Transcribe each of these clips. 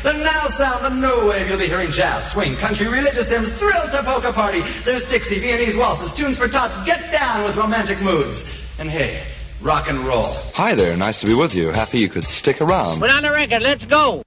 The now sound, the no wave. You'll be hearing jazz, swing, country, religious hymns, thrill to polka party. There's Dixie, Viennese waltzes, tunes for tots. Get down with romantic moods. And hey, rock and roll. Hi there, nice to be with you. Happy you could stick around. Put on the record, let's go.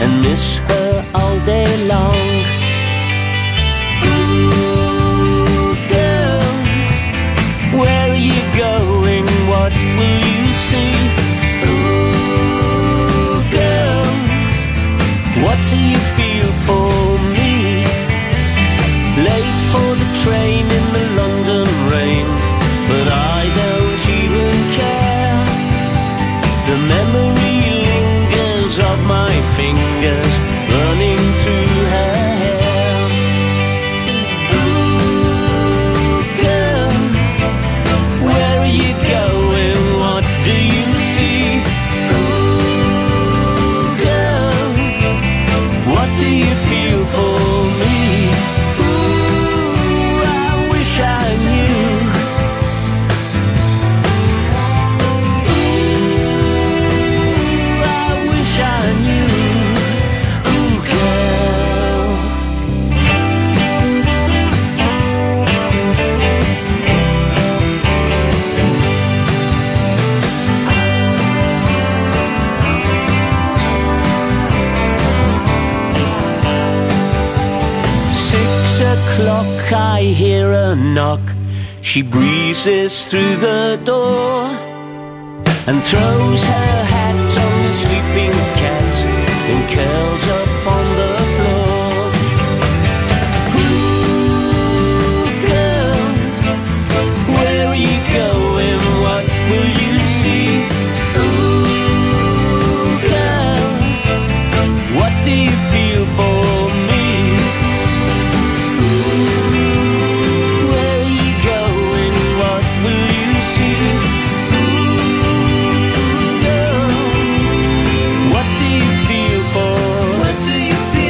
and miss her all day long. Ooh, girl, where are you going? What will you see? Ooh, girl, what do you feel for me? Late for the train in the London rain, but I don't even care. The memory lingers of my fingers running through her hair. Ooh, girl, where are you going? What do you see? Ooh, girl, what do you feel for me? Ooh, I wish I knew. Ooh, I wish I knew. Ooh, girl. 6 o'clock, I hear a knock. She breezes through the door and throws her hat on the sleeping cat and curls up on the floor. Ooh, girl, where are you going? What will you see? Ooh, girl, what do you feel for me? Where are you going? What will you see? Ooh, girl, what do you feel for? What do you feel?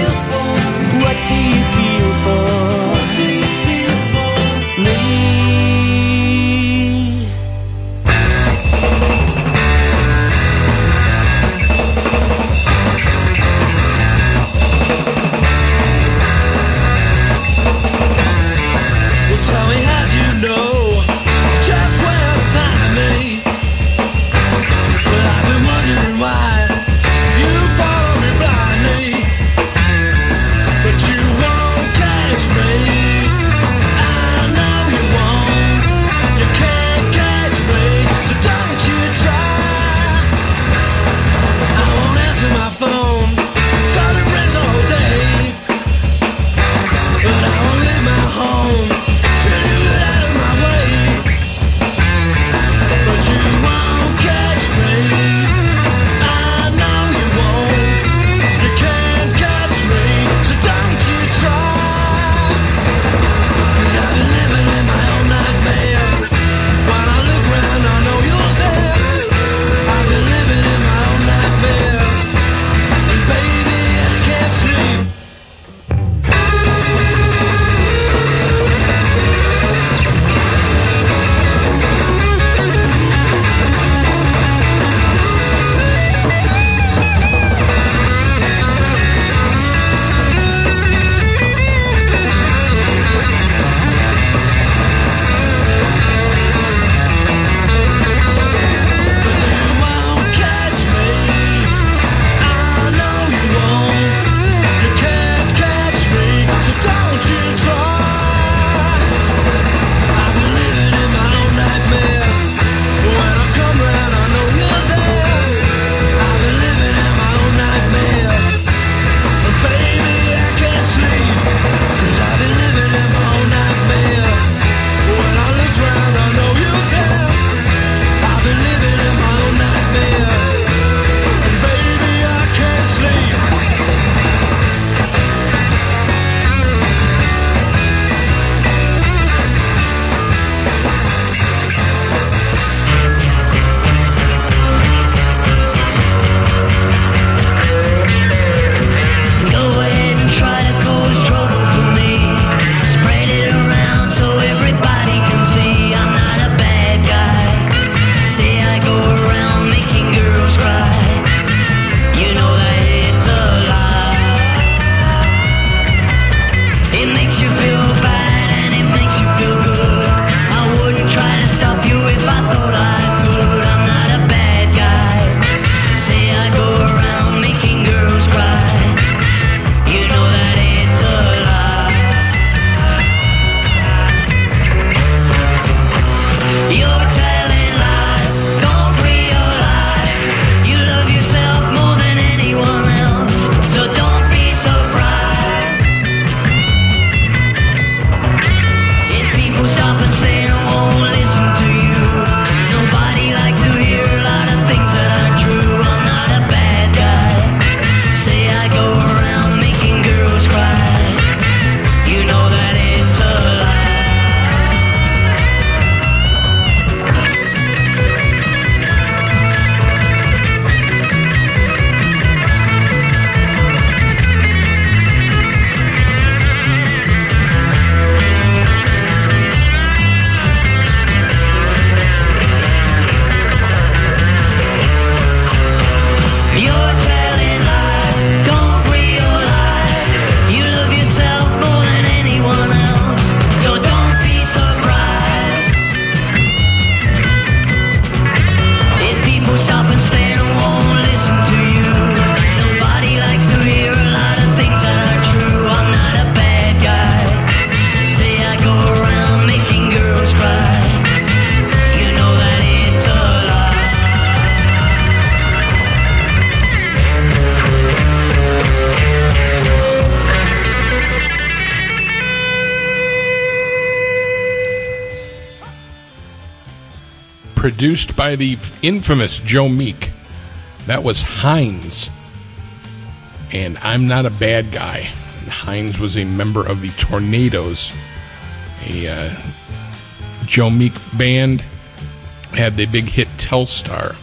produced by the infamous Joe Meek. That was Hines. And I'm Not a Bad Guy. And Hines was a member of the Tornadoes, a Joe Meek band. Had the big hit Telstar.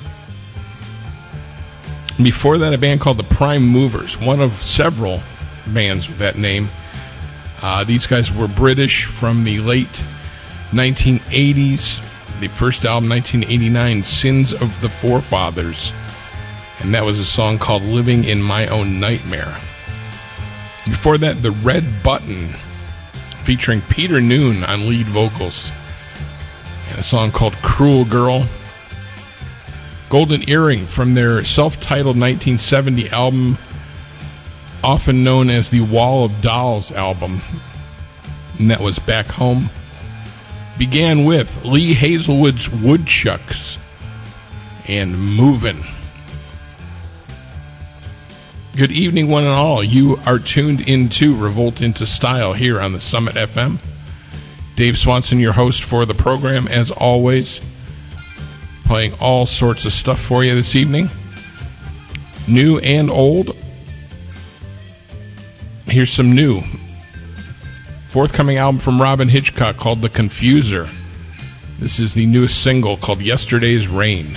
Before that, a band called the Prime Movers, one of several bands with that name. These guys were British from the late 1980s. The first album, 1989, Sins of the Forefathers. And that was a song called Living in My Own Nightmare. Before that, The Red Button, featuring Peter Noone on lead vocals. And a song called Cruel Girl. Golden Earring from their self-titled 1970 album, often known as the Wall of Dolls album. And that was Back Home. Began with Lee Hazelwood's Woodchucks and Movin'. Good evening, one and all. You are tuned into Revolt into Style here on the Summit FM. Dave Swanson, your host for the program, as always, playing all sorts of stuff for you this evening, new and old. Here's some new. Forthcoming album from Robyn Hitchcock called The Confuser. This is the newest single called Yesterday's Rain.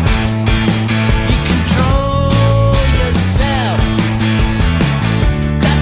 Control yourself.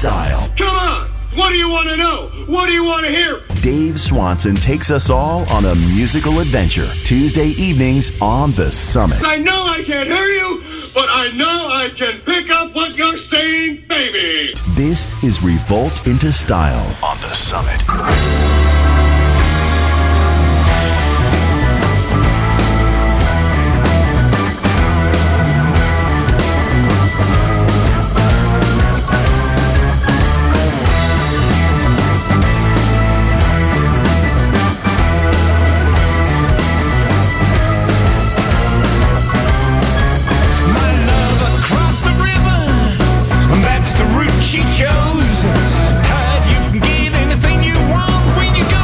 style. Come on! What do you want to know? What do you want to hear? Dave Swanson takes us all on a musical adventure. Tuesday evenings on The Summit. I know I can't hear you, but I know I can pick up what you're saying, baby. This is Revolt into Style on The Summit. That's the route she chose. Heard you can get anything you want when you go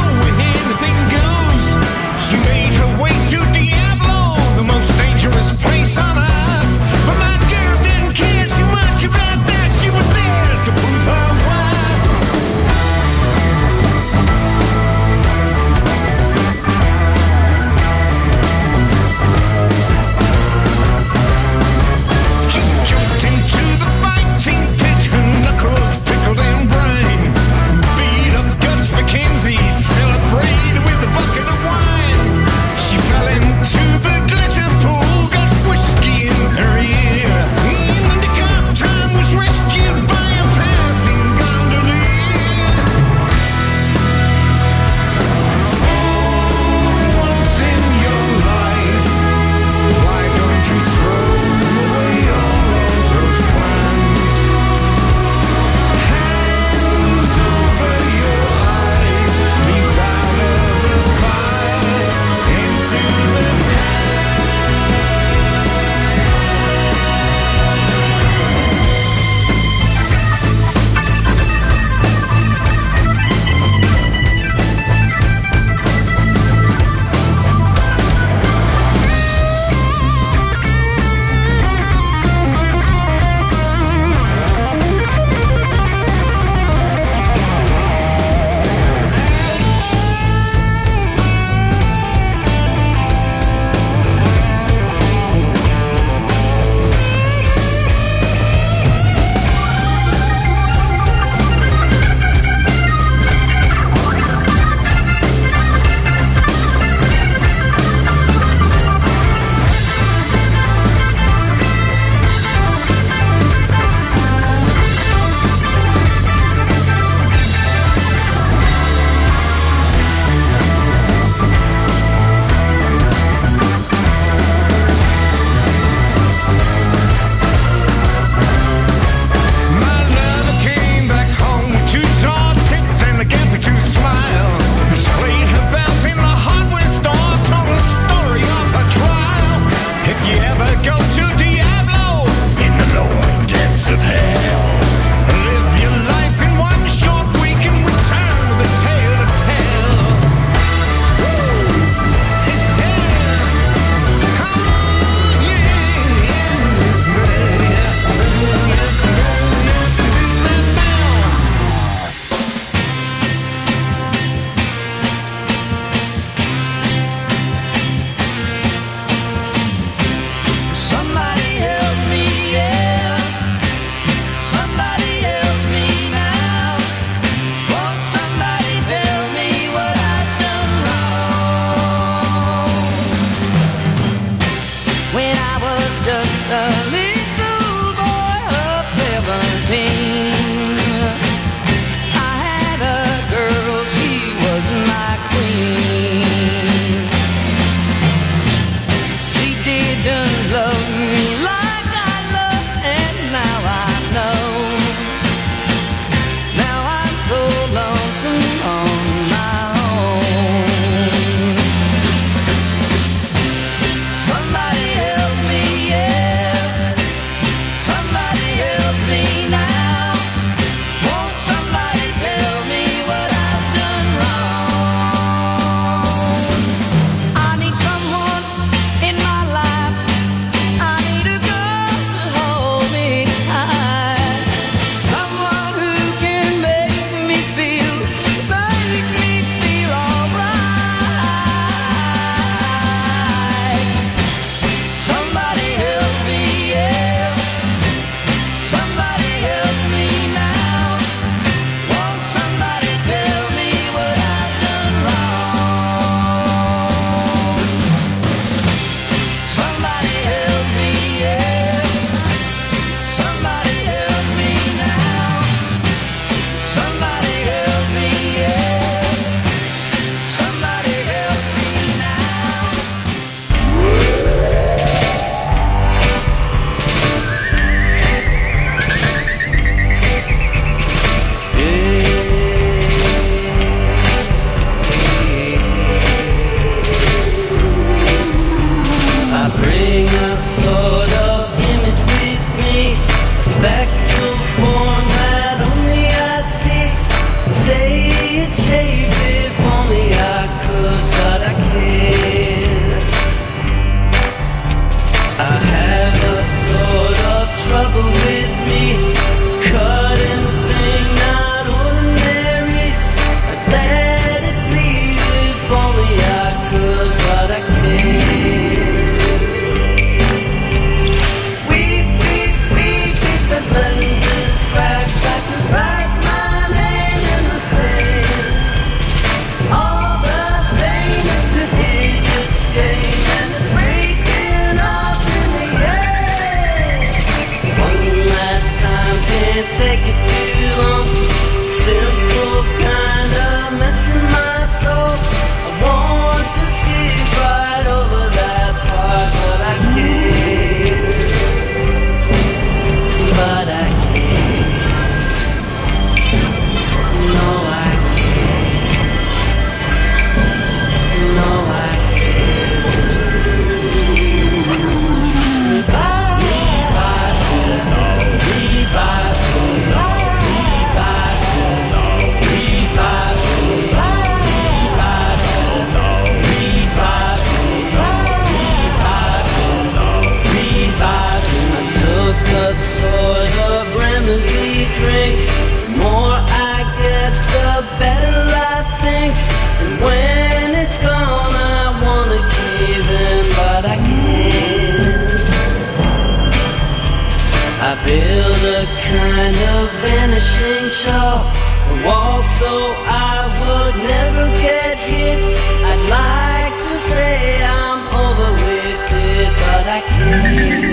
vanishing shore, a wall so I would never get hit. I'd like to say I'm over with it, but I can't.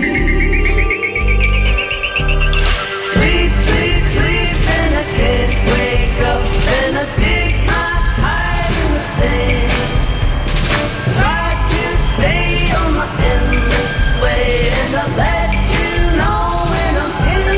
Sleep, sleep, sleep, and I can't wake up, and I dig my hide in the sand. Try to stay on my endless way, and I let you know when I'm in.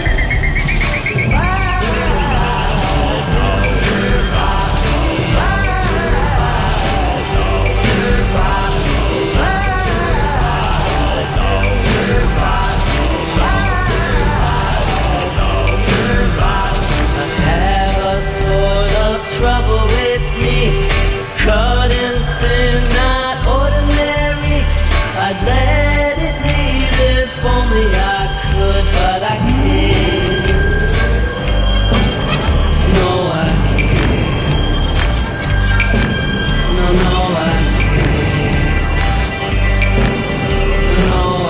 Trouble with me, cutting through, not ordinary. I'd let it leave if only I could, but I can't. No, I can't. No, I can't. No, I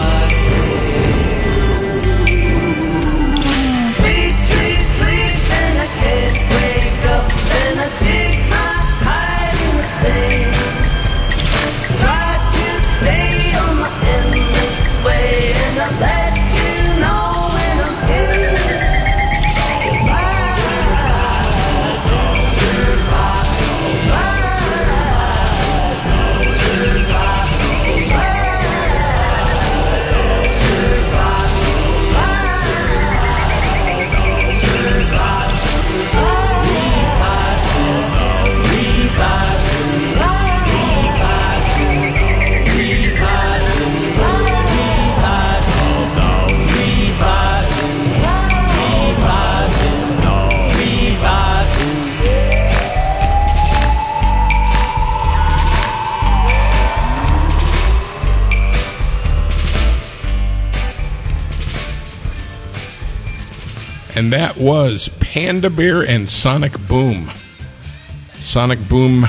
can't. Sleep, sleep, sleep, and I can't wake up. And I dig my hide in the sand. Try to stay on my endless way, and I let you know when I'm in. And that was Panda Bear and Sonic Boom. Sonic Boom,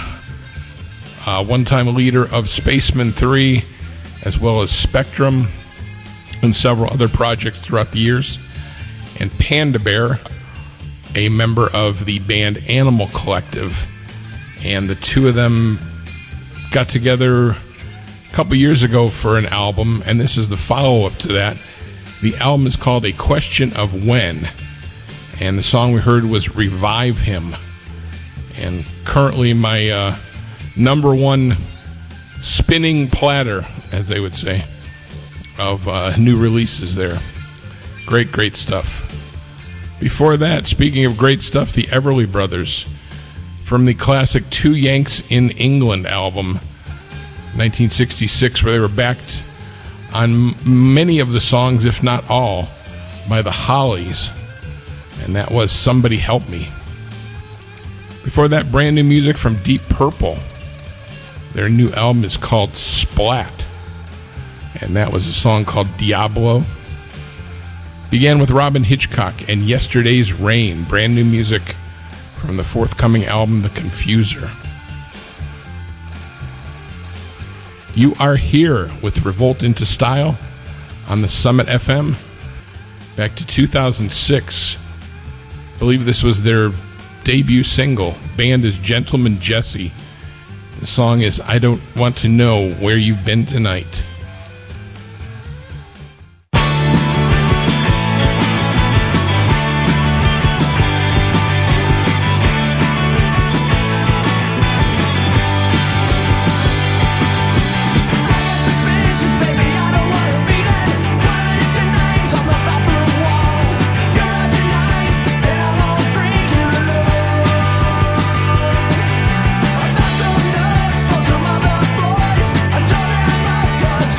one-time leader of Spaceman 3, as well as Spectrum and several other projects throughout the years. And Panda Bear, a member of the band Animal Collective. And the two of them got together a couple years ago for an album, and this is the follow-up to that. The album is called A Question of When. And the song we heard was Revive Him. And currently my number one spinning platter, as they would say, of new releases there. Great, great stuff. Before that, speaking of great stuff, the Everly Brothers from the classic Two Yanks in England album, 1966, where they were backed on many of the songs, if not all, by the Hollies. And that was Somebody Help Me. Before that, brand new music from Deep Purple. Their new album is called Splat. And that was a song called Diablo. Began with Robin Hitchcock and Yesterday's Rain. Brand new music from the forthcoming album, The Confuser. You Are Here with Revolt into Style on the Summit FM. Back to 2006. I believe this was their debut single. Band is Gentleman Jesse. The song is I Don't Want to Know Where You've Been Tonight. Cause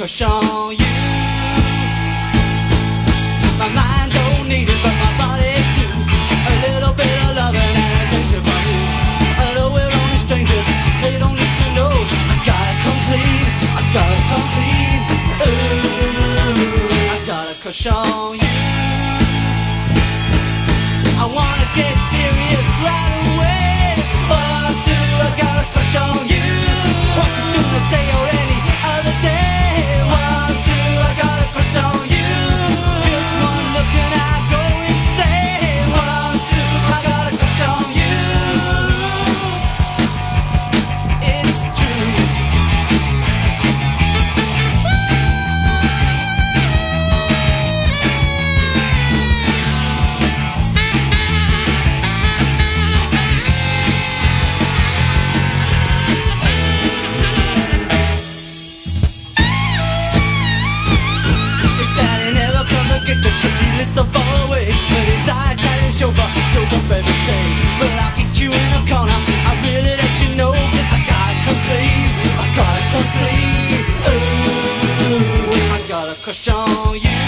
crush on you. My mind don't need it, but my body do. A little bit of loving and attention from you. Although we're only strangers, they don't need to know. I gotta come clean, I gotta come clean. Ooh, I gotta crush on you. I wanna get serious right away. 1 or 2, I got a crush on you. What you do today or any other day? 1 or 2, I got a crush on you. Just one look and I go insane. 1 or 2, I got a crush on you. It's true. Get to kiss he lives so far away, but his Italian chauffeur shows up every day. But I'll get you in a corner, I really let you know, 'cause I gotta come clean, I gotta come clean. Ooh, I got a crush on you.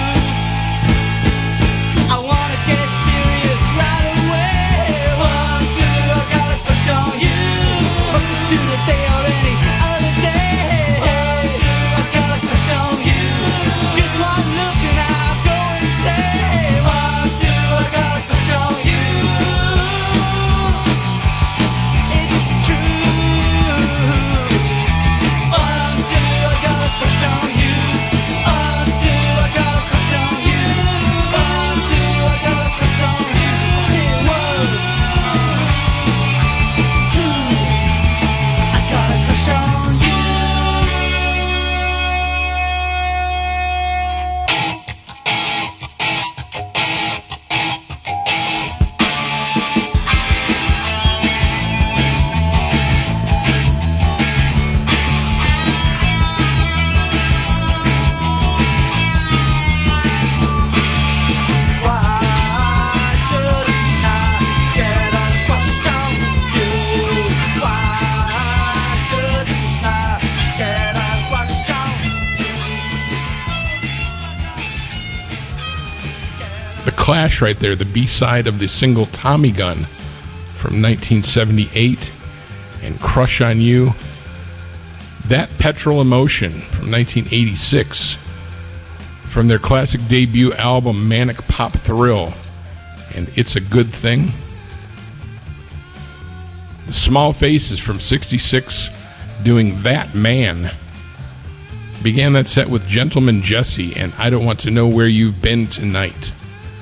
I wanna get serious right away. 1, 2, I got a crush on you. What you do today or any other day? 1, 2, I got a crush on you. Just one look and I'll go insane. 1, 2, I got a crush on you. It's true. 1, 2, I got a crush on you. 1, 2, I got a crush on you. 1, 2, I got a crush on you. Say 1, 2, I got a crush on you. Why shouldn't I get a crush on you? Why shouldn't I get a crush on you? The Clash right there, the B-side of the single Tommy Gun from 1978, and Crush on You. That Petrol Emotion from 1986, from their classic debut album Manic Pop Thrill, and It's a Good Thing. The Small Faces from 66, doing That Man. Began that set with Gentleman Jesse and I Don't Want to Know Where You've Been Tonight.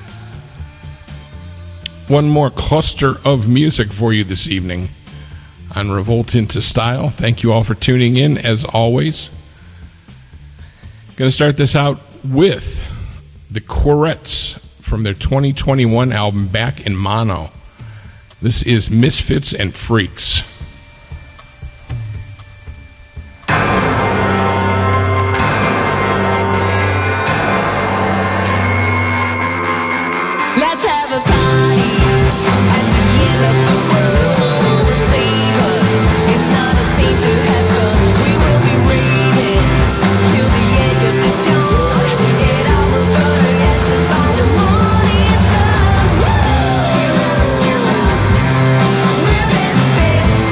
One more cluster of music for you this evening on Revolt into Style. Thank you all for tuning in, as always. Going to start this out with the Quarettes from their 2021 album Back in Mono. This is Misfits and Freaks. Let's have a party at the end of the world. Save us. It's not a scene to have fun. We will be waiting till the edge of the dawn. It all will burn to ashes by the morning sun. We're misfits.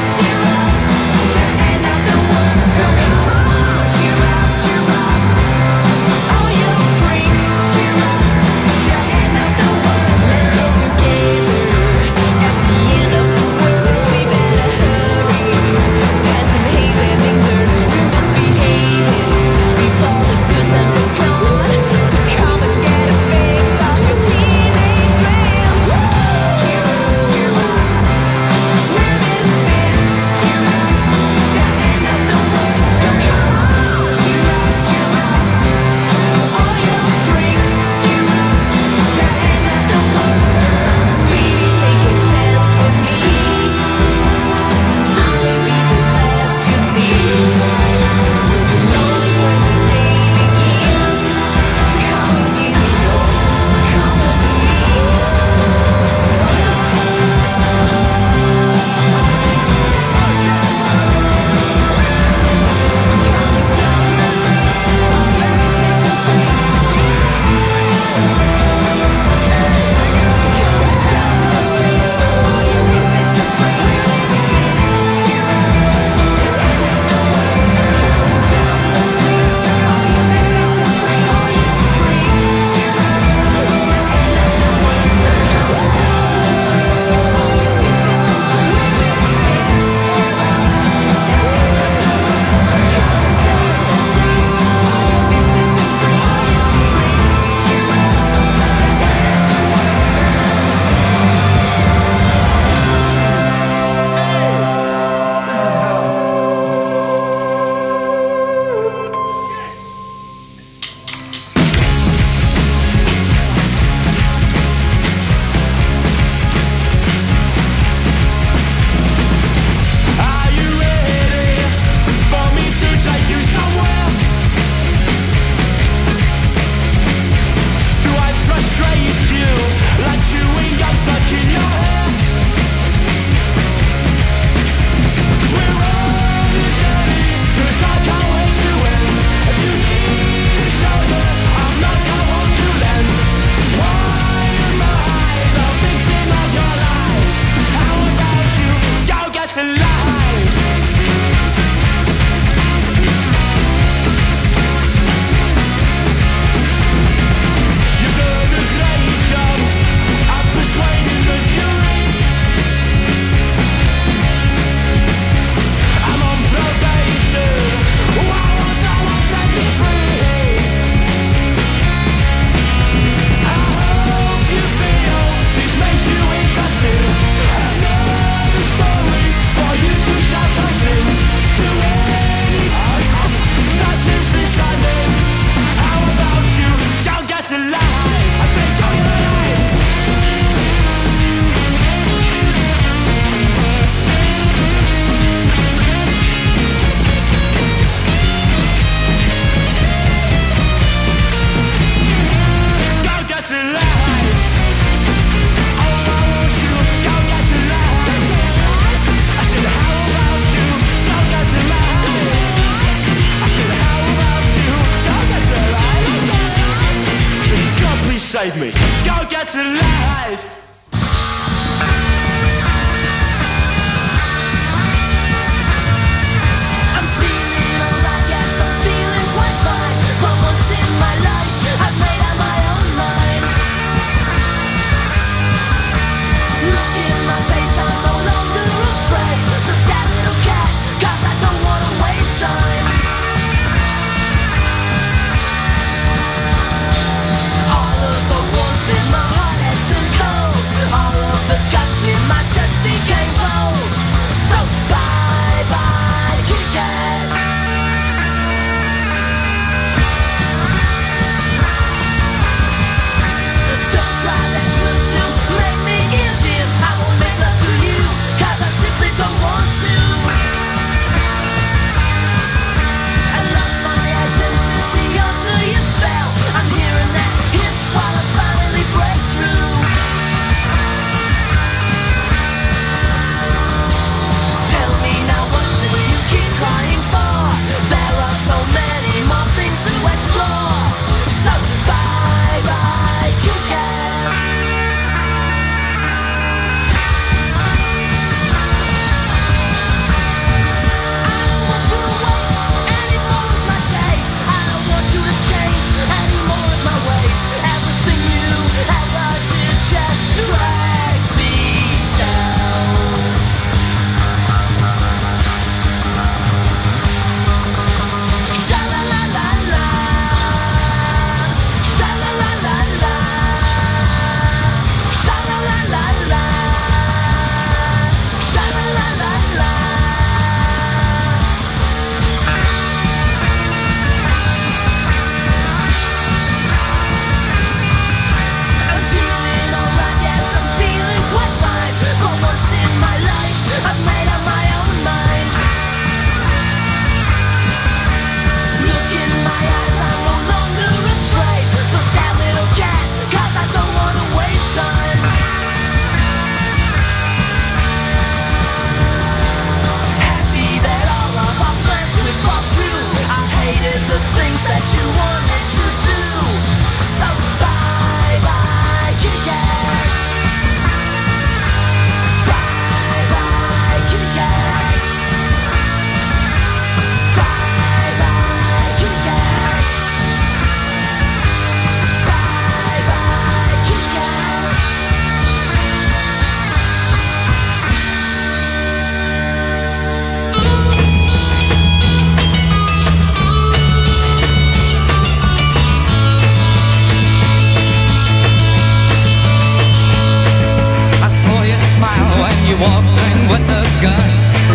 walking with a gun.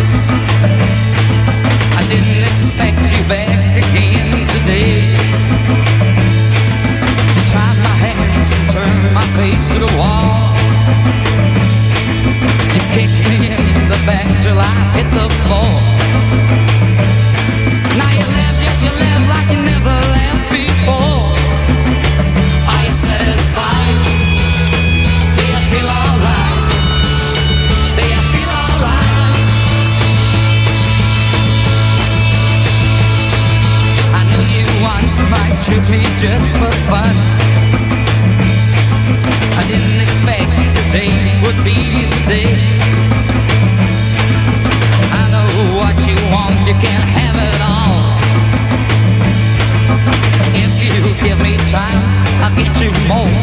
I didn't expect you back again today. You tried my hands and turned my face to the wall. You kicked me in the back till I hit the floor. Now you laugh, yes you laugh like you never laughed before. Are you satisfied? Do you feel alright? Do you feel alright? I knew you once might shoot me just for fun. I didn't expect today would be the day. I know what you want, you can't have it all. If you give me time, I'll get you more.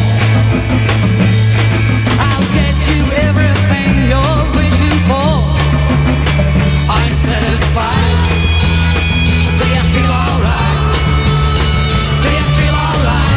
I'll get you everything you're wishing for. Are you satisfied? Do you feel alright? Do you feel alright?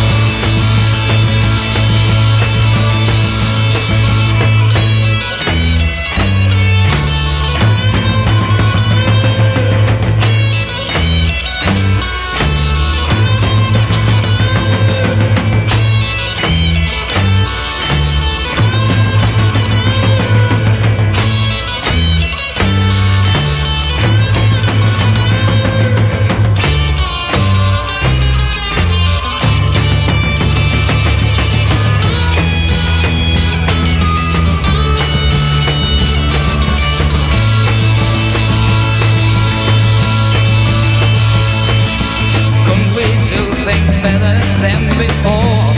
Better than before.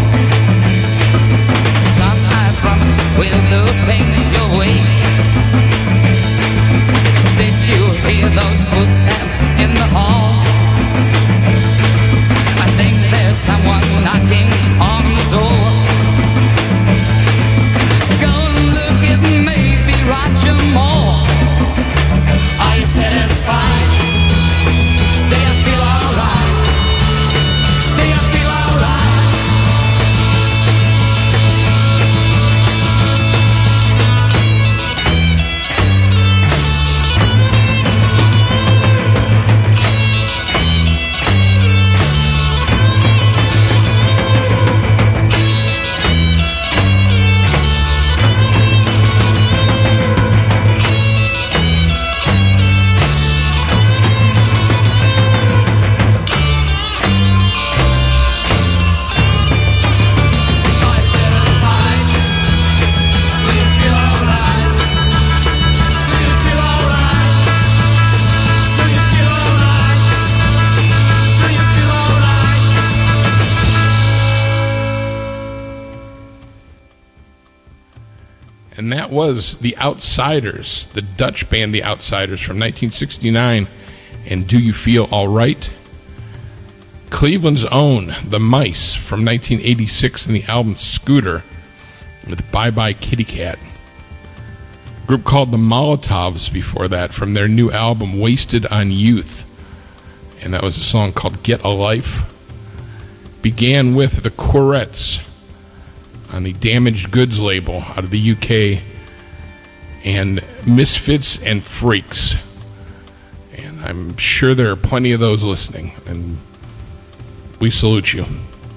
Son, I promise we'll do things your way. Did you hear those footsteps in the hall? I think there's someone knocking on the door. Go and look at maybe Roger Moore. Are you satisfied? Do you feel alright? And that was The Outsiders, the Dutch band The Outsiders from 1969. And Do You Feel All Right? Cleveland's own The Mice from 1986 in the album Scooter with Bye Bye Kitty Cat. A group called the Molotovs before that from their new album Wasted on Youth. And that was a song called Get a Life. Began with the Courettes on the Damaged Goods label out of the UK, and Misfits and Freaks. And I'm sure there are plenty of those listening, and we salute you.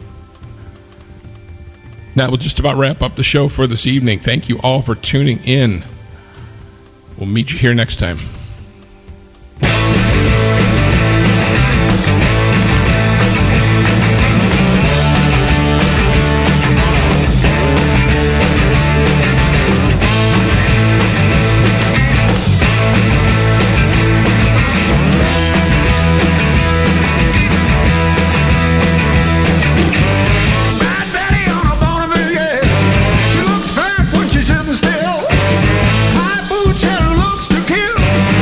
That will just about wrap up the show for this evening. Thank you all for tuning in. We'll meet you here next time. She looks fast when she's sitting still. High boots and looks to kill.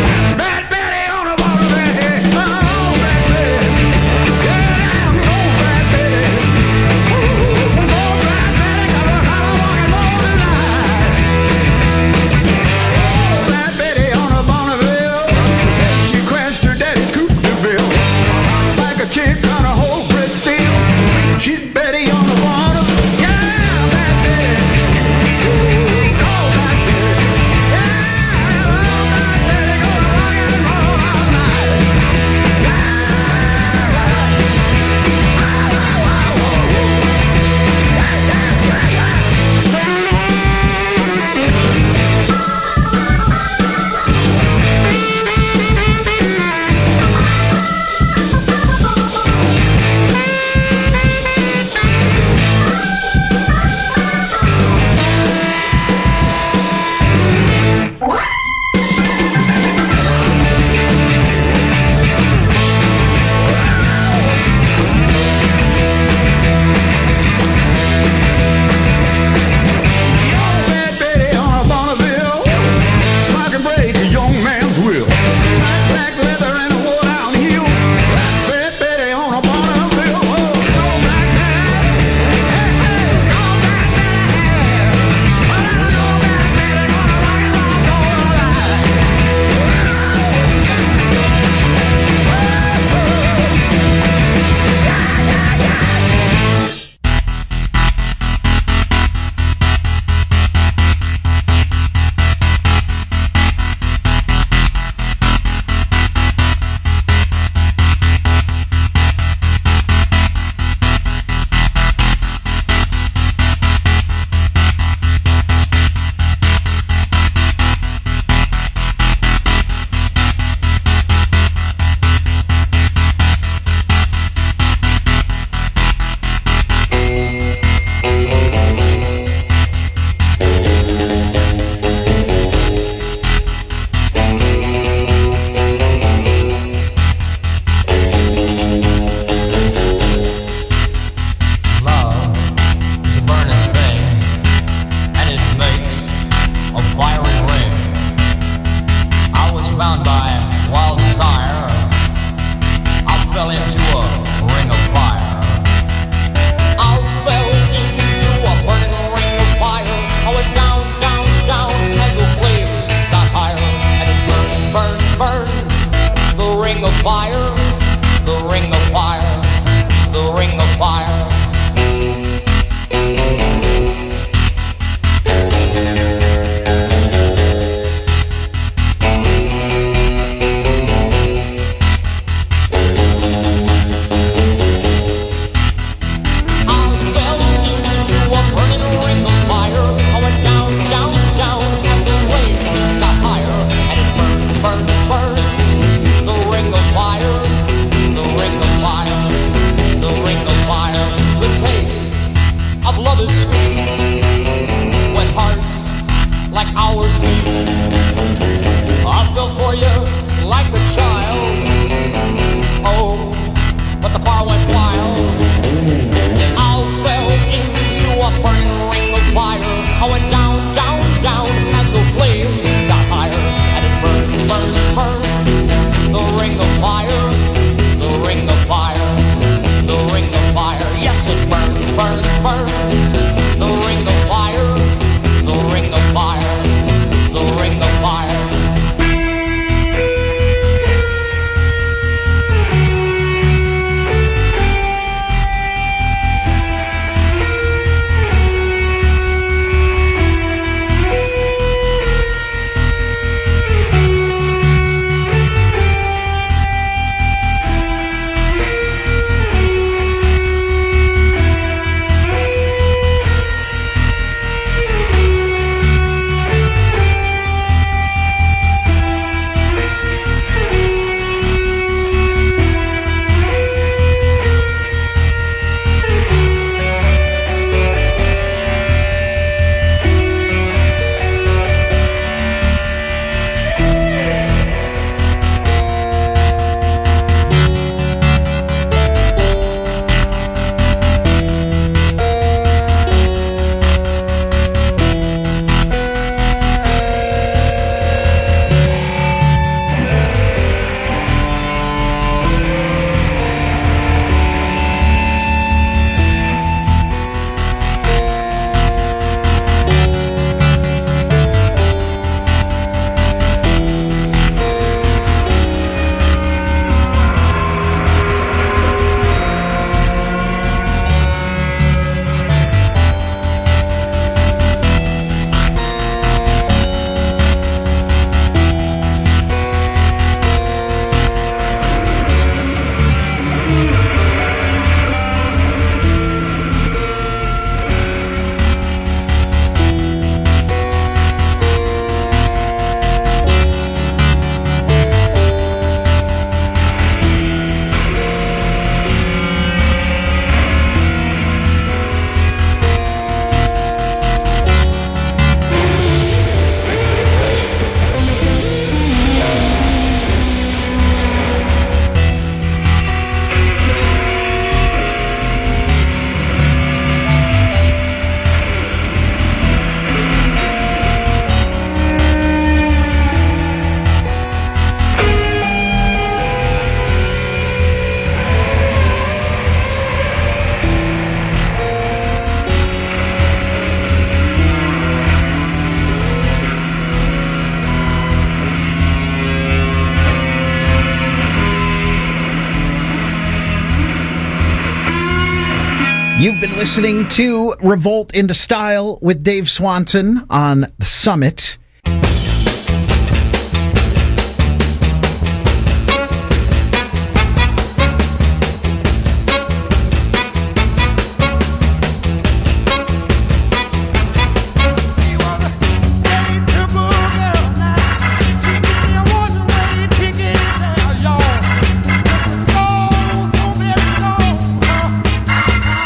You've been listening to Revolt into Style with Dave Swanson on The Summit.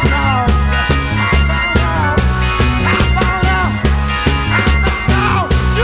Found out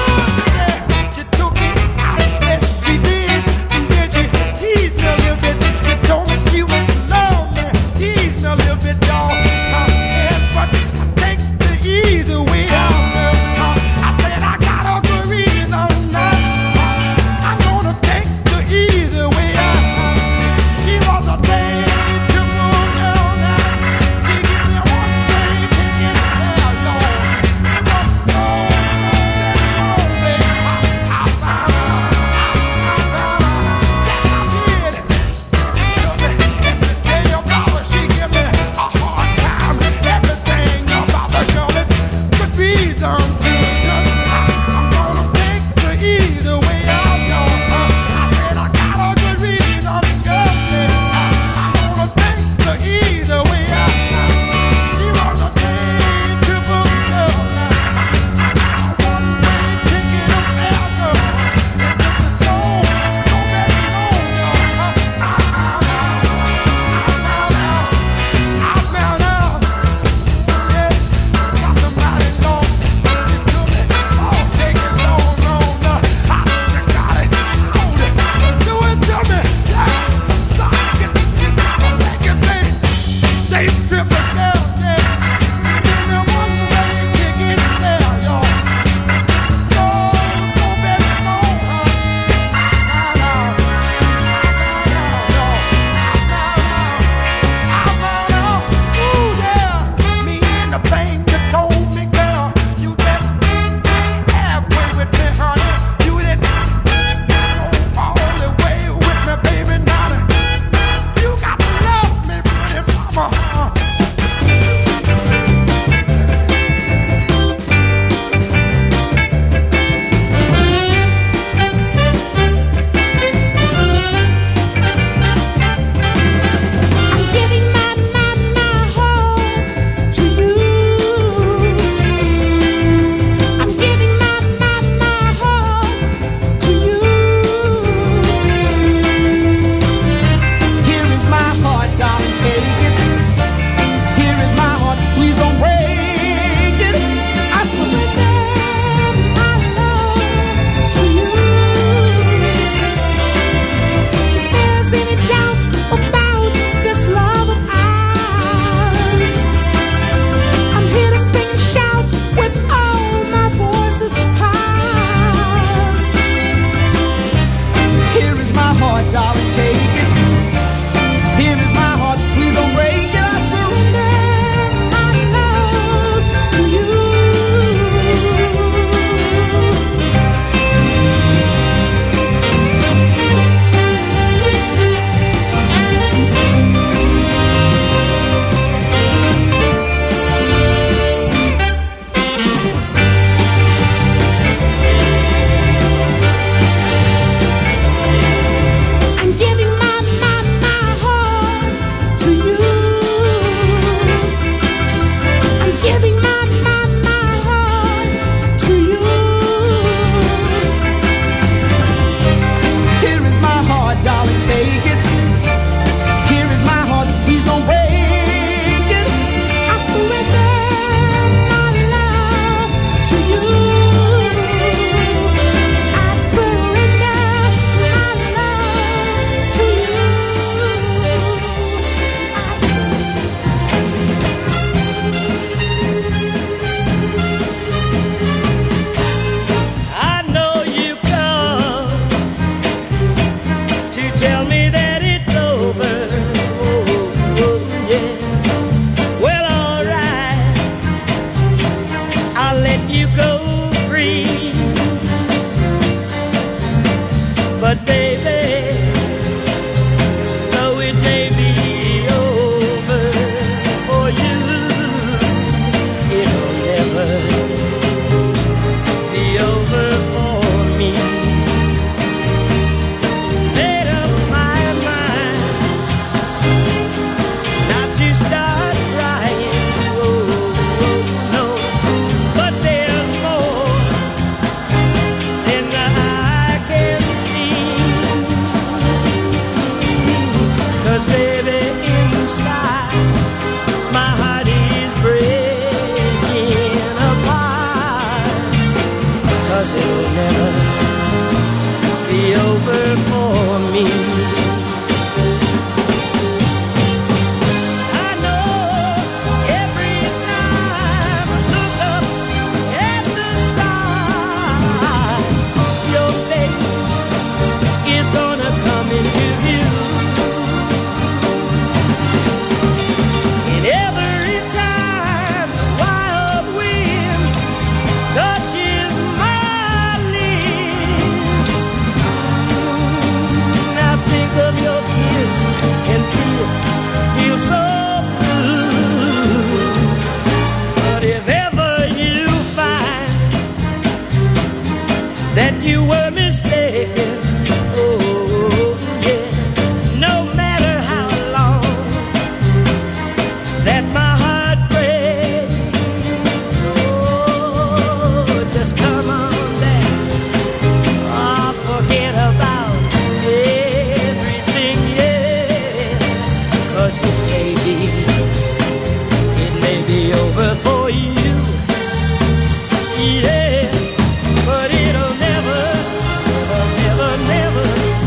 that you were mistaken. Oh, yeah. No matter how long that my heart breaks, oh, just come on back. Oh, forget about everything, yeah. 'Cause it may be over for you, yeah. But it'll never, never, never, never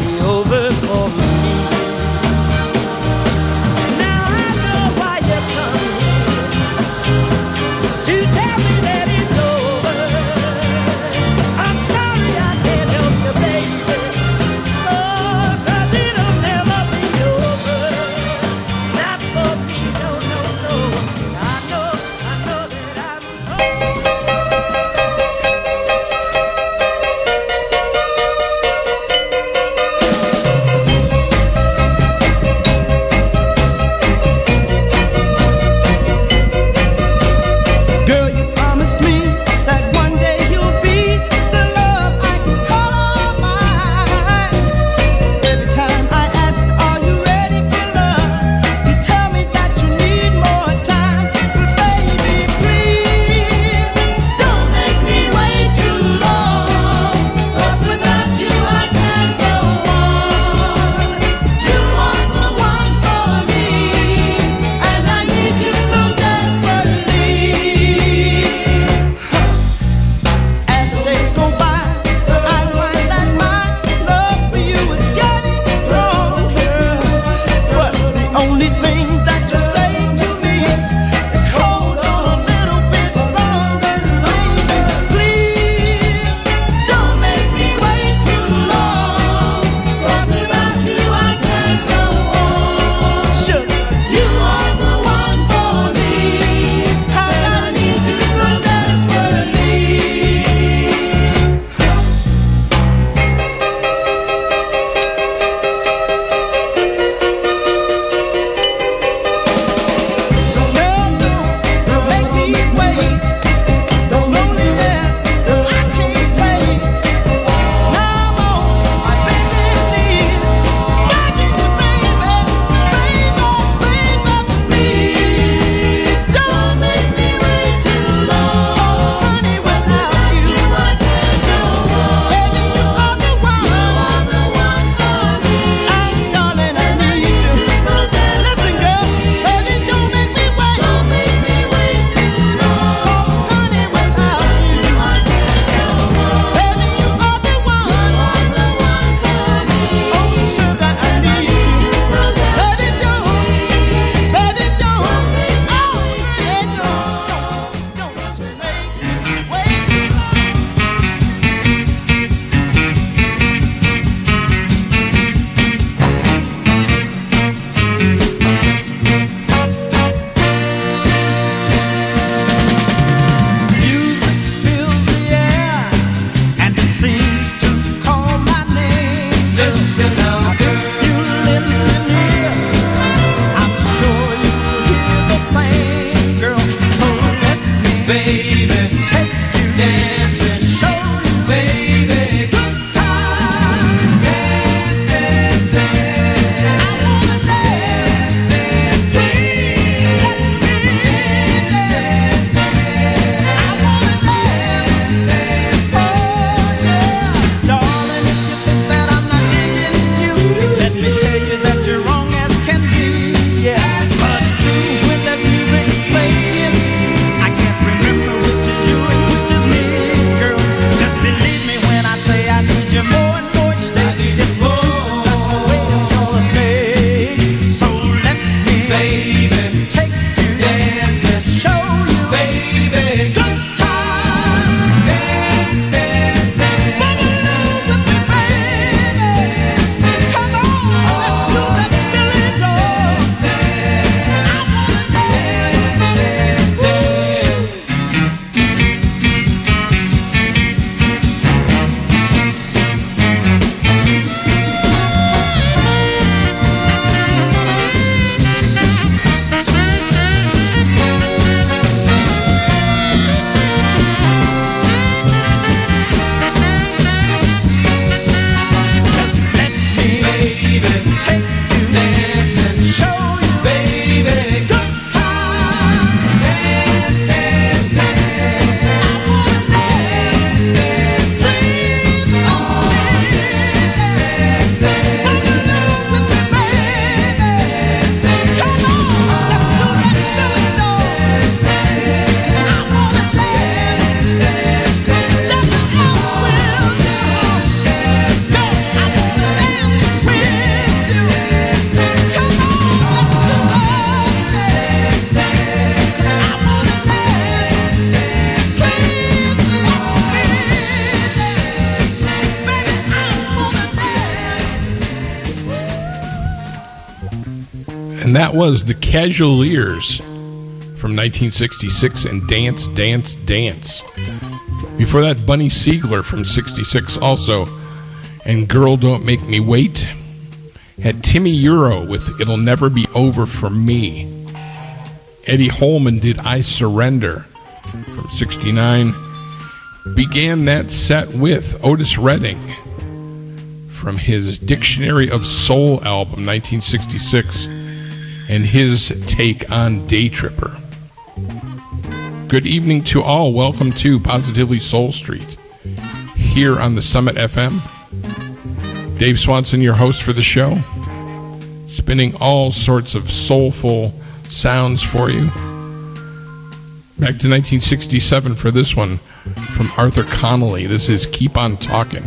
And that was the Casualiers from 1966 and Dance, Dance, Dance. Before that, Bunny Siegler from 66 also, and Girl Don't Make Me Wait. Had Timmy Euro with It'll Never Be Over For Me. Eddie Holman did I Surrender from 69. Began that set with Otis Redding from his Dictionary of Soul album, 1966, and his take on Day Tripper. Good evening to all. Welcome to Positively Soul Street here on the Summit FM. Dave Swanson, your host for the show, spinning all sorts of soulful sounds for you. Back to 1967 for this one from Arthur Connolly. This is Keep On Talking.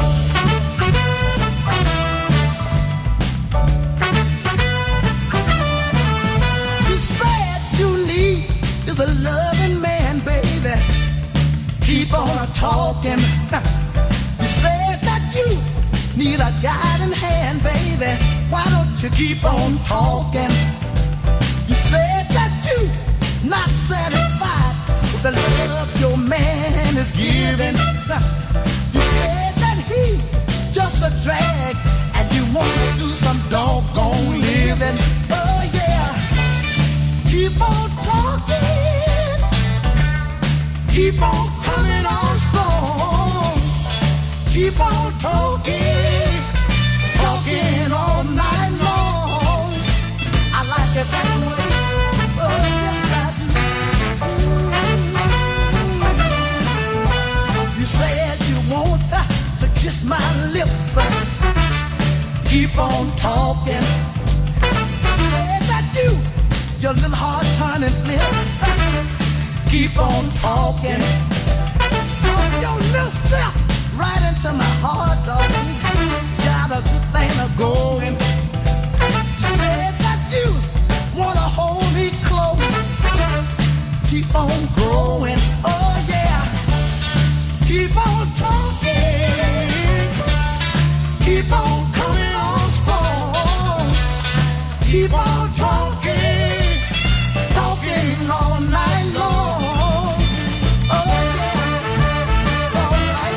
You said you need is a loving man, baby. Keep on talking. You said that you need a guiding hand, baby. Why don't you keep on talking? You said that you not satisfied with the love your man is giving. You said that he's just a drag and you want to do some doggone living. Oh yeah, keep on talking, keep on coming on strong, keep on talking, talking all night long. I like it that way. Oh yes I do. You said you want to kiss my lips. Keep on talking. You said that your little heart turning flip. Keep on talking. Talk your little step right into my heart, darling. Got a good thing going. You said that you wanna hold me close. Keep on growing. Oh yeah. Keep on talking. Keep on coming on strong. Keep on talking. Talking all night long. Oh yeah. It's alright.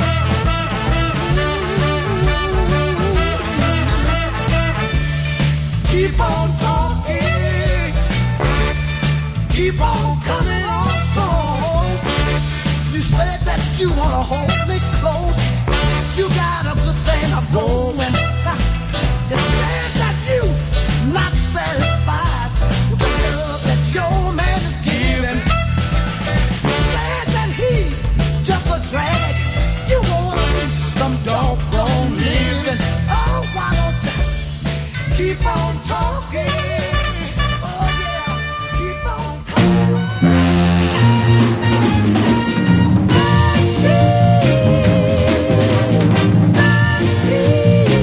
Keep on talking. Keep on coming on strong. You said that you wanna hold me close. You got a good thing going. You said that you not satisfied with the love that your man is giving. You said that he's just a drag. You wanna do some doggone living. Oh, why don't you keep on talking? Oh yeah, keep on talking.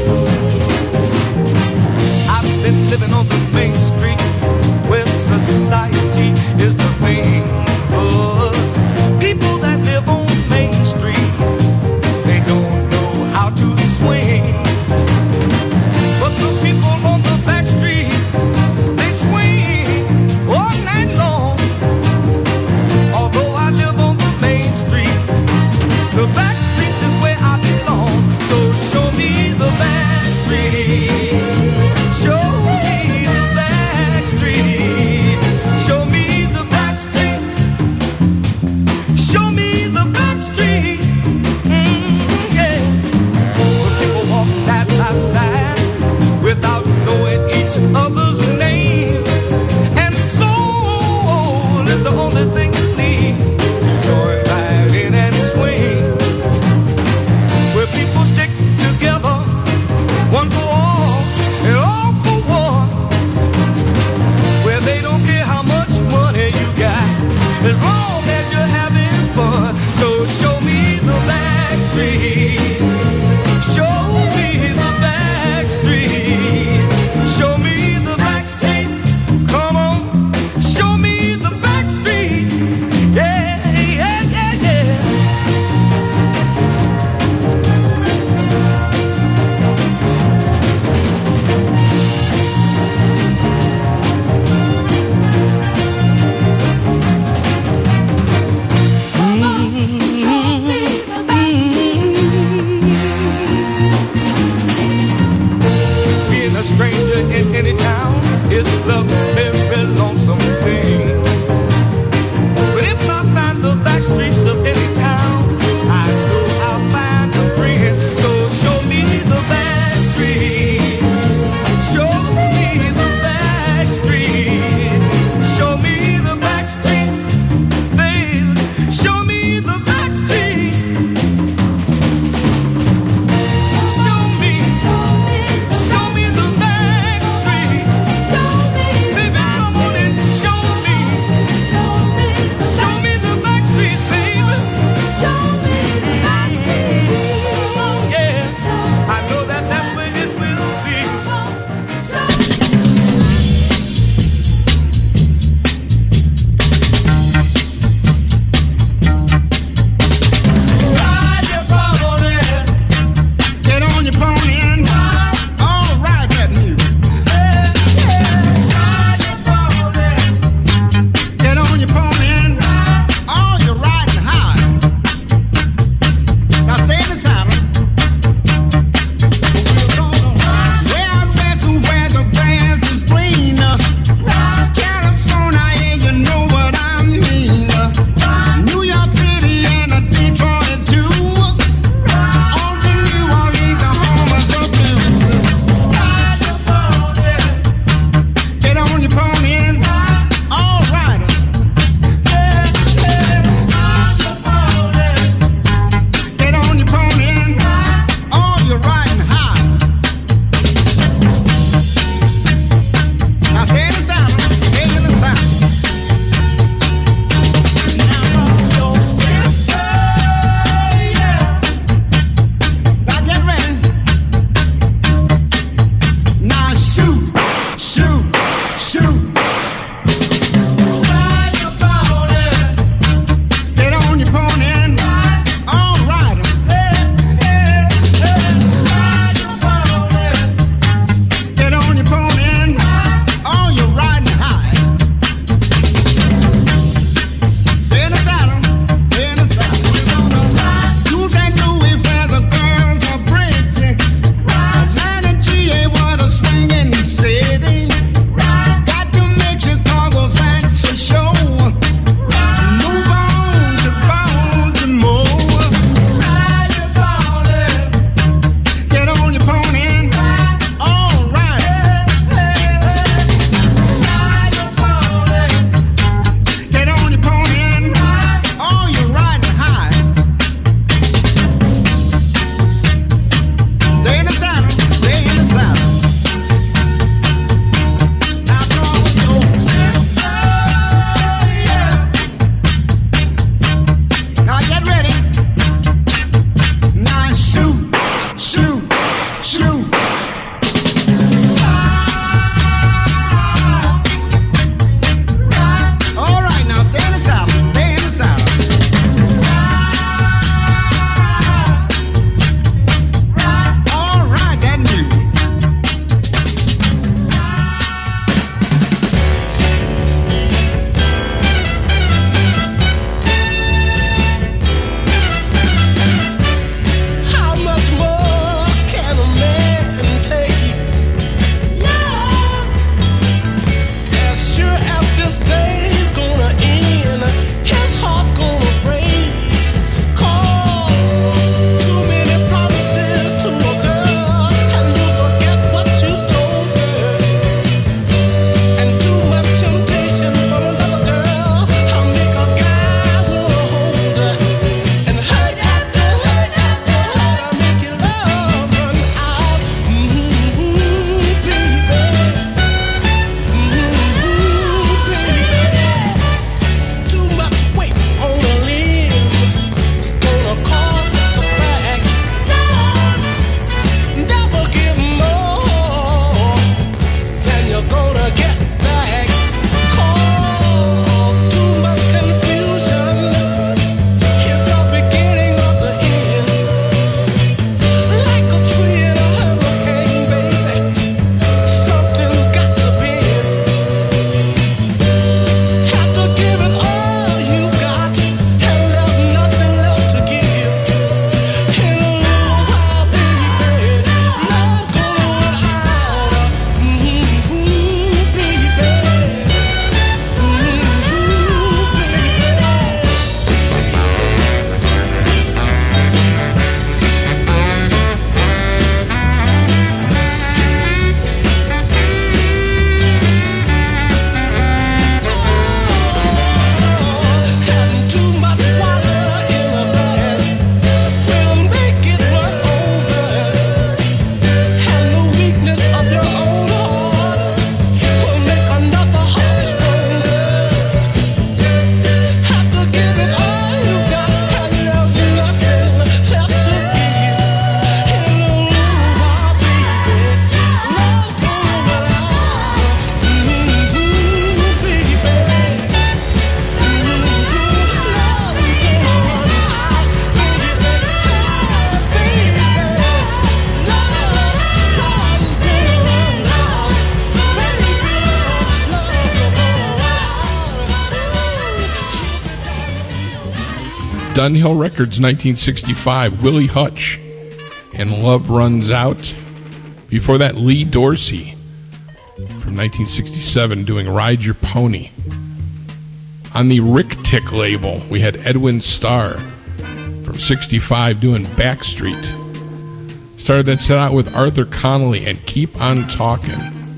Dunhill Records, 1965, Willie Hutch and Love Runs Out. Before that, Lee Dorsey from 1967 doing Ride Your Pony. On the Rick Tick label, we had Edwin Starr from 65 doing Backstreet. Started that set out with Arthur Connolly and Keep On Talking.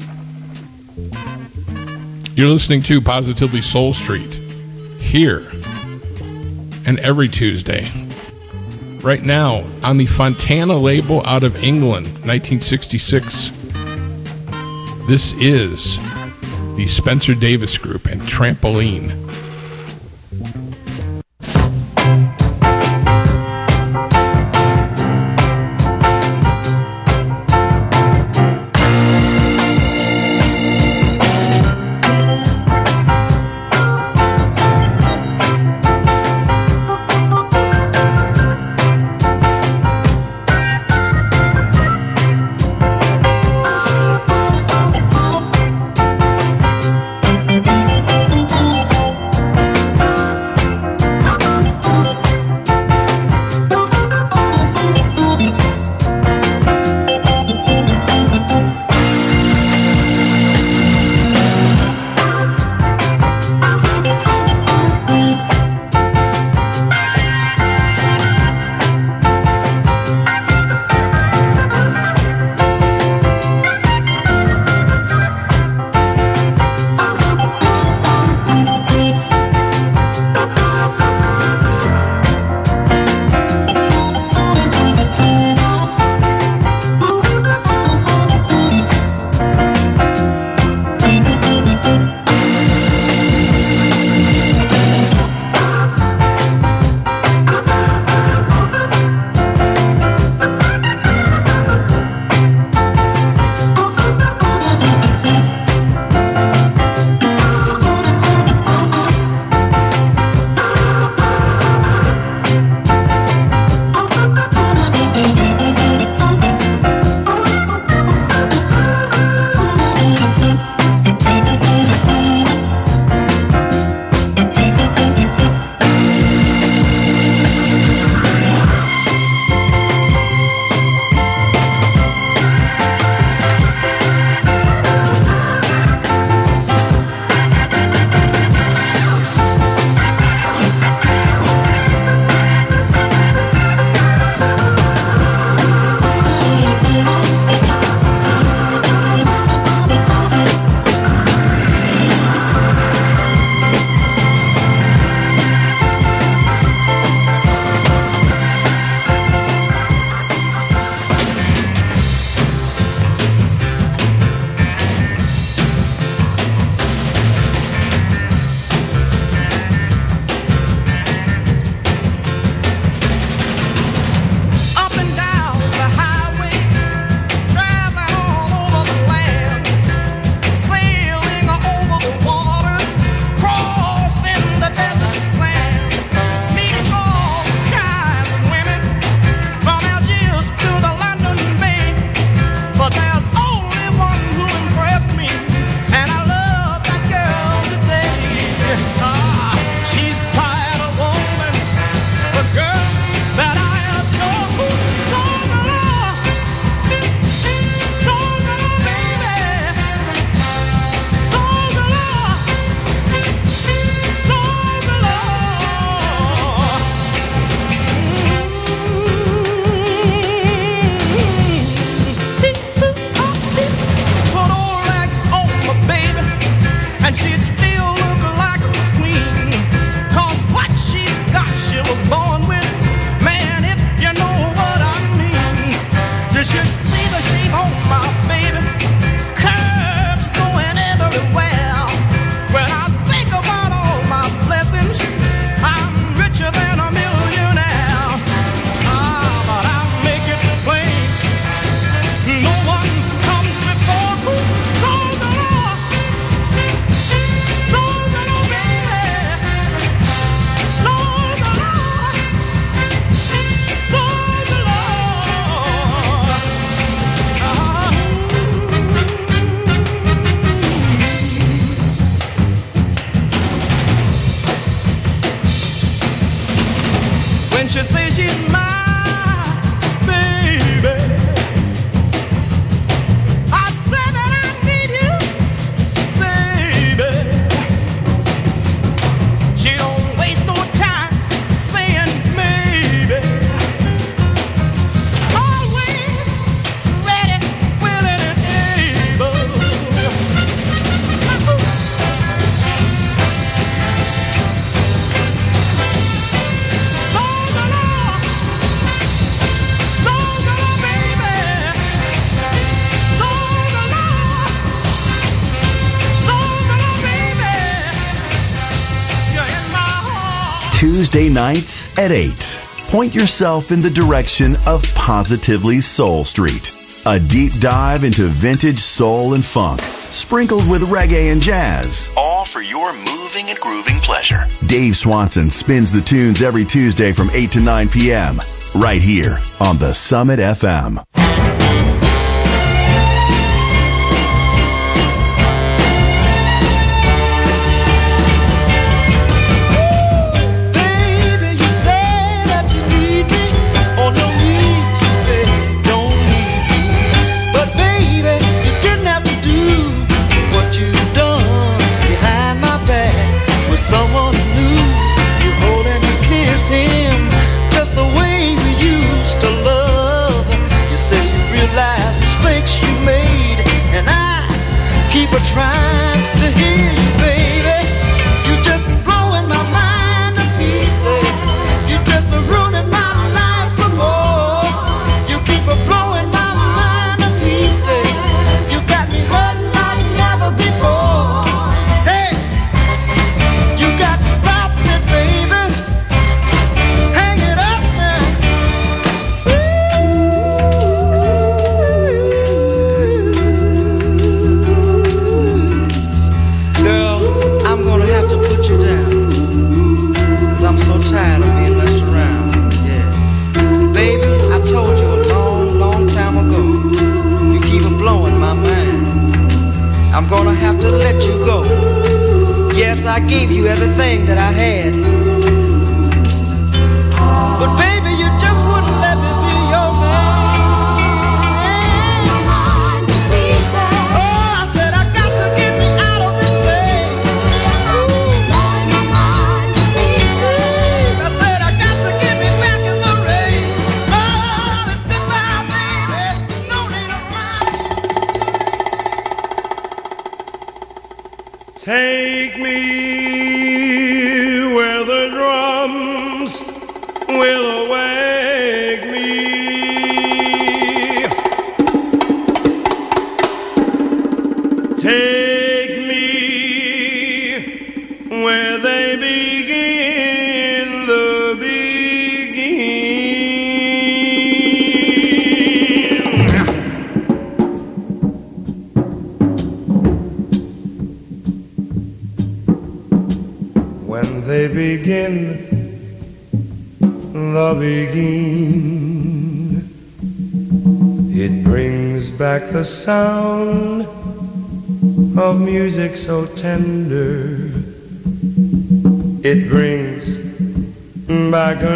You're listening to Positively Soul Street here and every Tuesday. Right now, on the Fontana label out of England, 1966, this is the Spencer Davis Group and Trampoline. Tuesday nights at 8. Point yourself in the direction of Positively Soul Street. A deep dive into vintage soul and funk, sprinkled with reggae and jazz. All for your moving and grooving pleasure. Dave Swanson spins the tunes every Tuesday from 8 to 9 p.m. right here on the Summit FM. Trying to hear you, baby. You just blowing my mind to pieces. You just ruining my life some more. You keep blowing my mind to pieces. You got me hurting like never before. Hey, you got to stop it, baby. Hang it up now. Tired of being messed around, yeah. Baby, I told you a long, long time ago, you keep blowing my mind. I'm gonna have to let you go. Yes, I gave you everything that I had, but baby, you just wouldn't let me be your man. Oh, I said I got to get me out of this place. Take me where the drums will awake me. Take me where they begin the begin. When they begin the begin, it brings back the sound of music so tender. It brings back a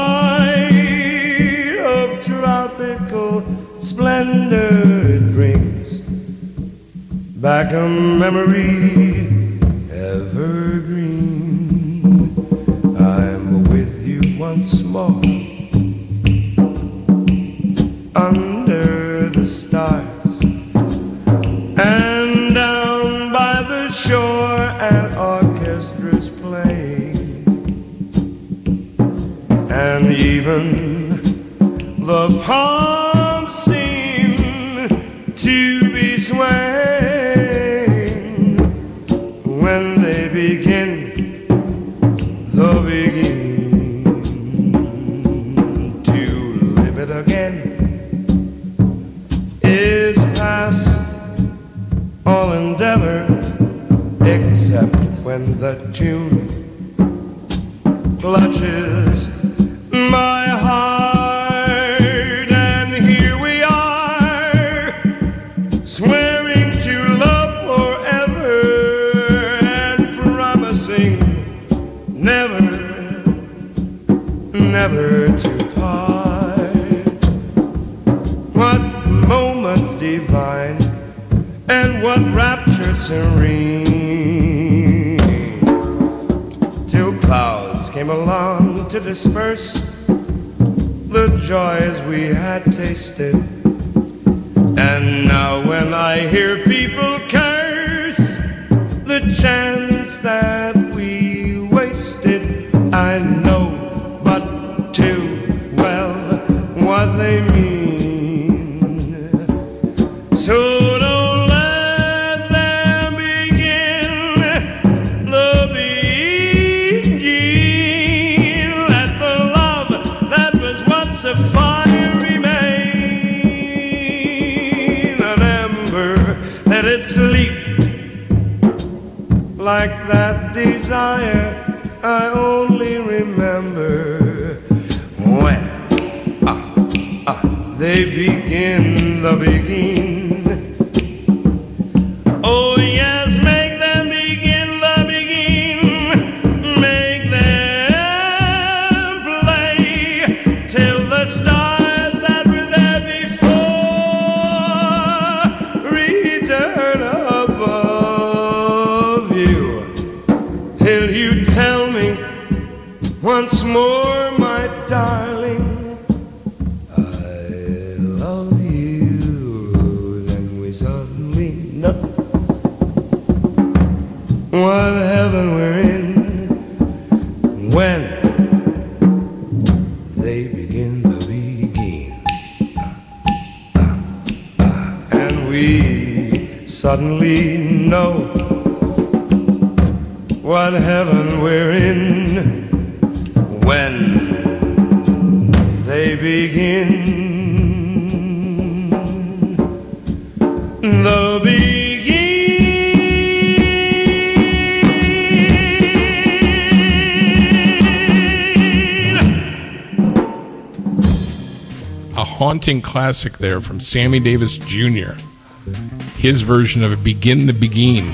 night of tropical splendor. It brings back a memory evergreen. I'm with you once more under the stars, and down by the shore an orchestra's playing, and even the palms seem to be swaying when they begin the begin. To live it again is past all endeavor, except when the tune clutches my heart, and here we are, swearing to love forever and promising never, never to part. What moments divine, and what rapture serene, till clouds came along to disperse the joys we had tasted. And now when I hear people curse the chance that we wasted, I know but too well what they mean. So don't let them begin the begin. it sleep like that desire I only remember when they begin the begin. Oh yes, make them begin the begin. Make them play till the stars that were there before return above you. Till you tell me once more, my darling, what heaven we're in when they begin the begin. And we suddenly know what heaven we're in when they begin the begin. Haunting classic there from Sammy Davis Jr. His version of Begin the Begin.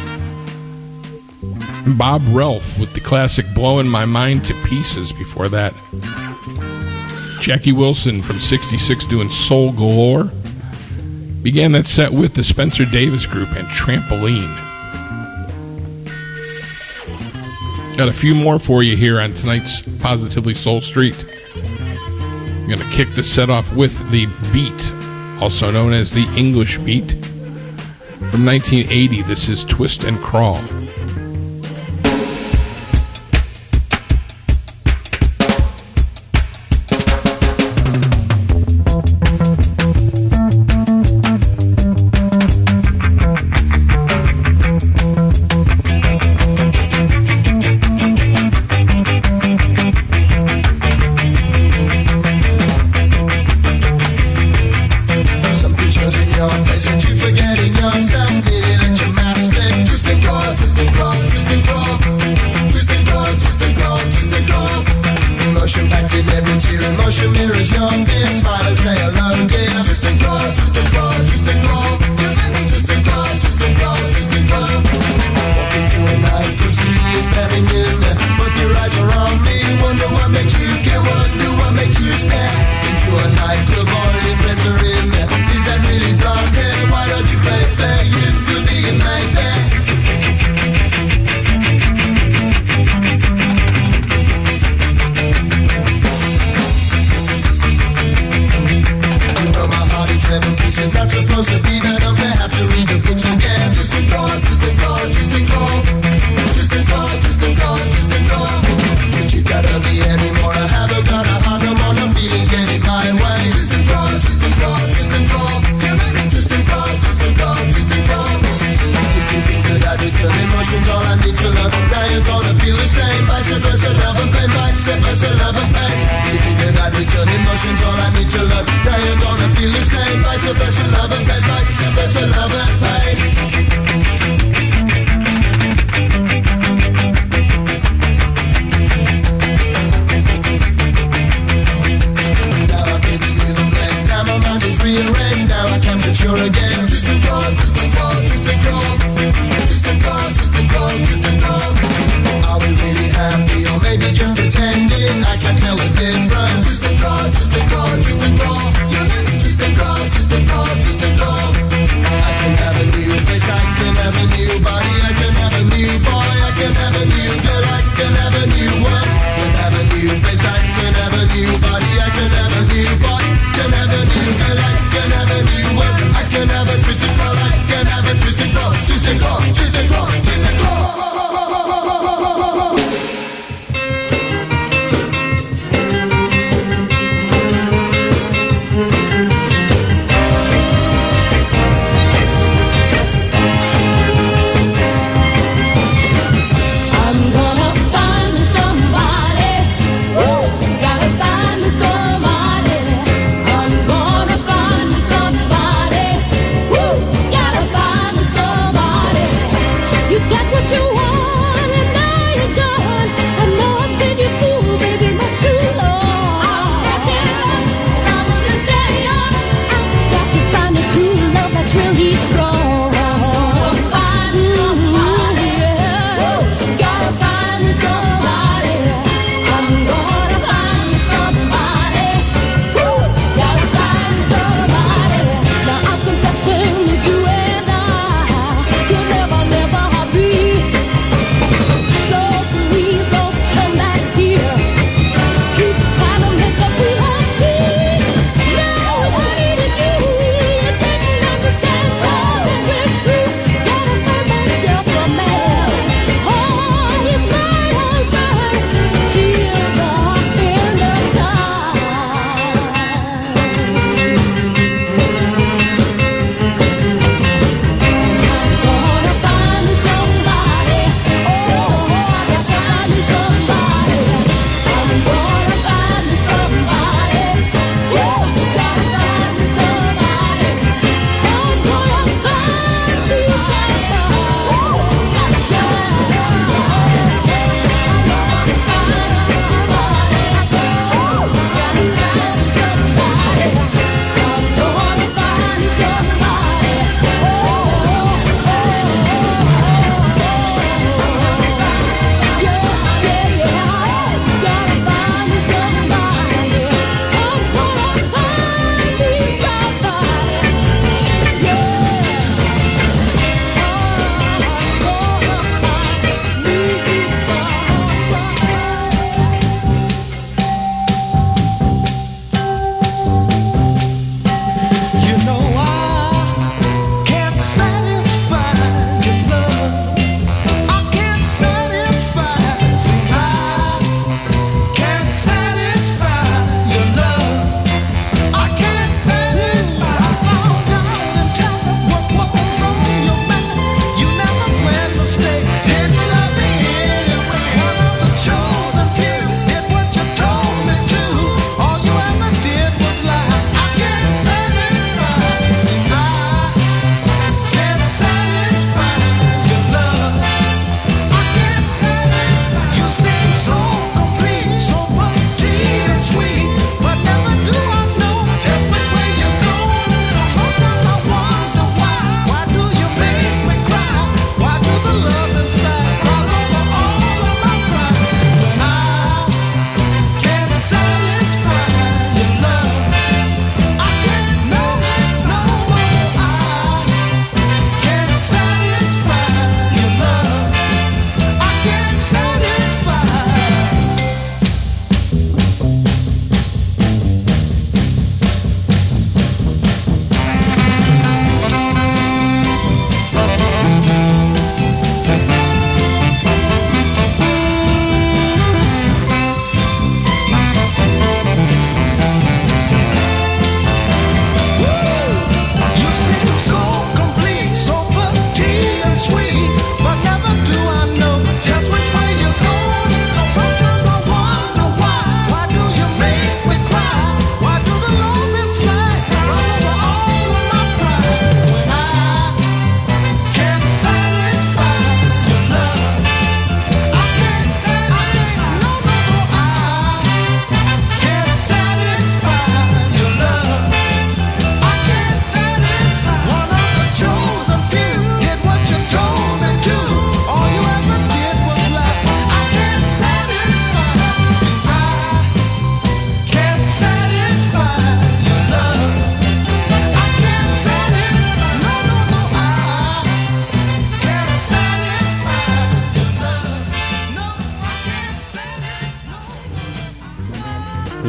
Bob Relf with the classic Blowing My Mind to Pieces before that. Jackie Wilson from 66 doing Soul Galore. Began that set with the Spencer Davis Group and Trampoline. Got a few more for you here on tonight's Positively Soul Street. I'm going to kick the set off with the Beat, also known as the English Beat. From 1980, this is Twist and Crawl.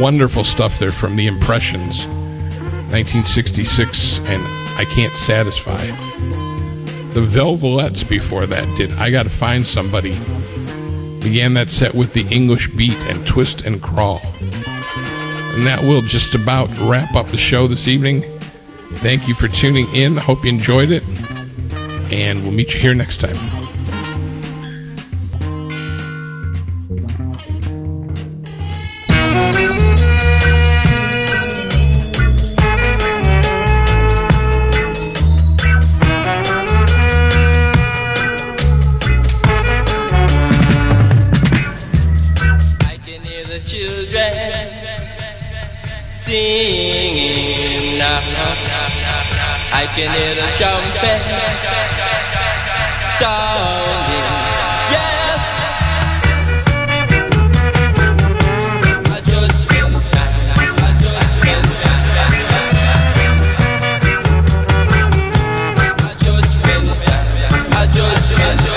wonderful stuff there from The Impressions, 1966, and I Can't Satisfy. The Velvelettes before that did I Gotta Find Somebody. Began that set with The English Beat and Twist and Crawl. And that will just about wrap up the show this evening. Thank you for tuning in. I hope you enjoyed it. And we'll meet you here next time. Singing now, I can hear the trumpet sounding. Yes, a judgment time, a judgment time, a judgment time, a judgment time.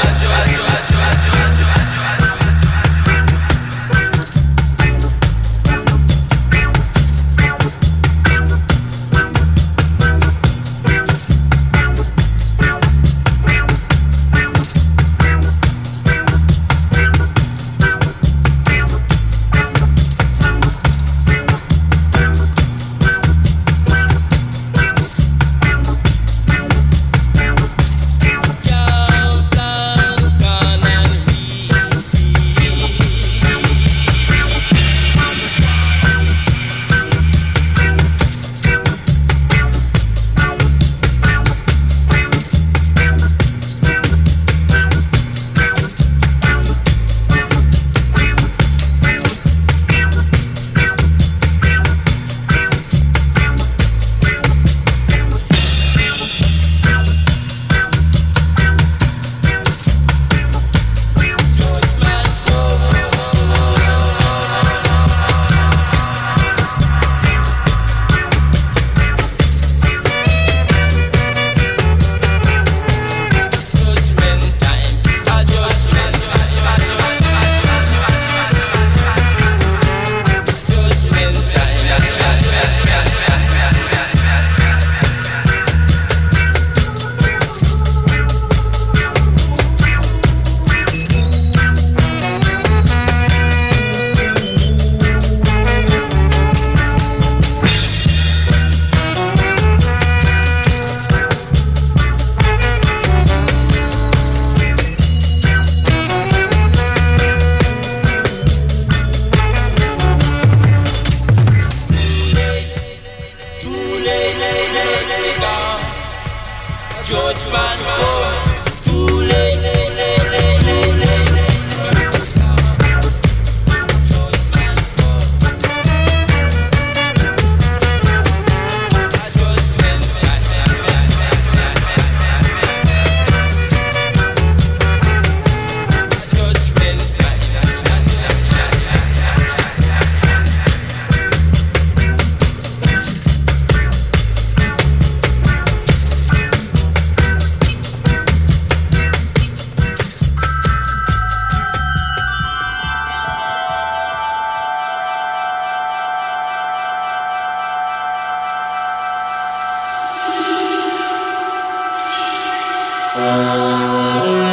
Oh,